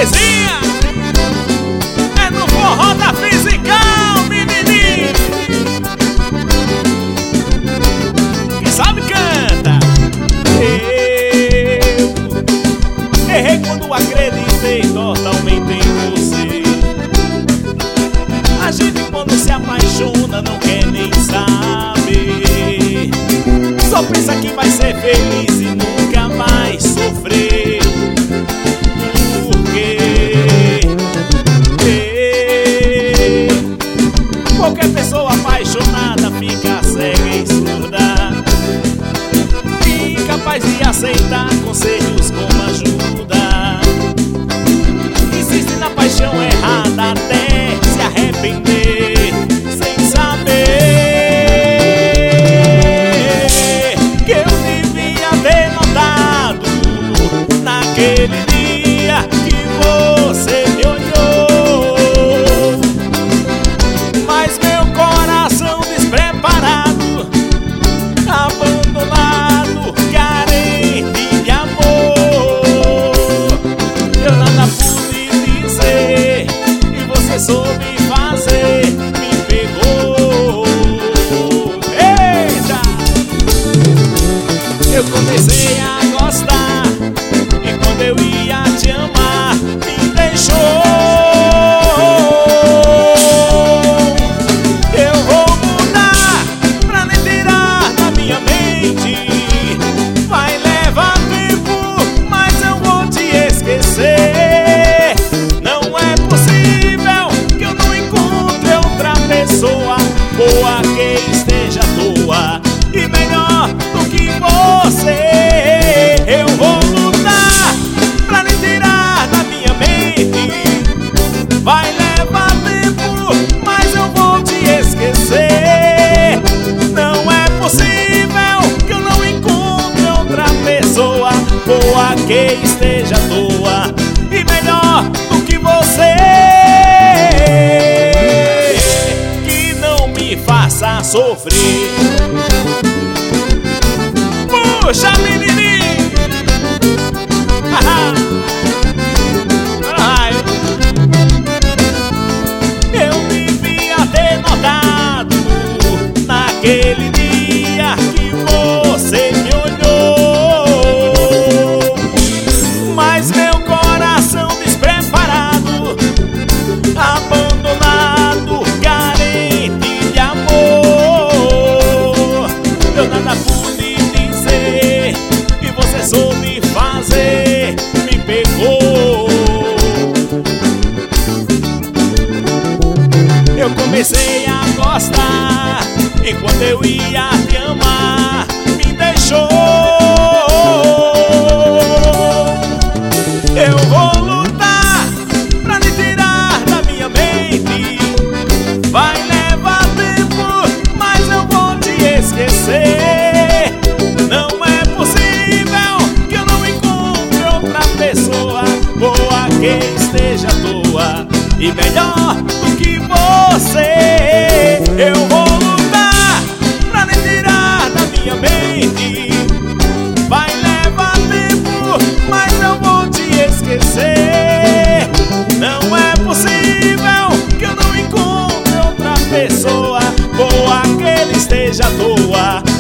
freguesia, é no forró da Fisicão, menininho. Quem sabe canta. Eu errei quando acreditei totalmente em você. A gente quando se apaixona não quer nem saber, só pensa que vai ser feliz e nunca vai sofrer. Qualquer pessoa apaixonada fica cega e surda, incapaz de aceitar conselhos como ajuda. Insiste na paixão errada até se arrepender, sem saber que eu devia ter notado naquele dia que você me olhou. Mas meu coração despreparado, abandonado, carente de amor, eu nada pude dizer e você soube fazer, me pegou. Eita! Eu comecei a gostar e quando eu ia te amar me deixou. Eu vou mudar pra nem tirar da minha mente, vai levar tempo, mas eu vou te esquecer. Não é possível que eu não encontre outra pessoa boa que esteja à toa e melhor do que você. Eu vou lutar pra nem tirar da minha mente, vai levar tempo, mas eu vou te esquecer. Não é possível que eu não encontre outra pessoa boa que esteja à toa e melhor do que você, que não me faça sofrer. Puxa, menininho! Eu devia ter notado naquele dia que você me olhou. Mas meu coração despreparado, abandonado, carente de amor, eu nada pude dizer e você soube fazer, me pegou. Eu comecei a gostar enquanto eu ia te amar, me deixou. Eu vou lutar pra me tirar da minha mente, vai levar tempo, mas eu vou te esquecer. Não é possível que eu não encontre outra pessoa boa que esteja à toa e melhor do que você. Eu vou lutar pra nem tirar da minha mente, vai levar tempo, mas eu vou te esquecer. Não é possível que eu não encontre outra pessoa boa que ele esteja à toa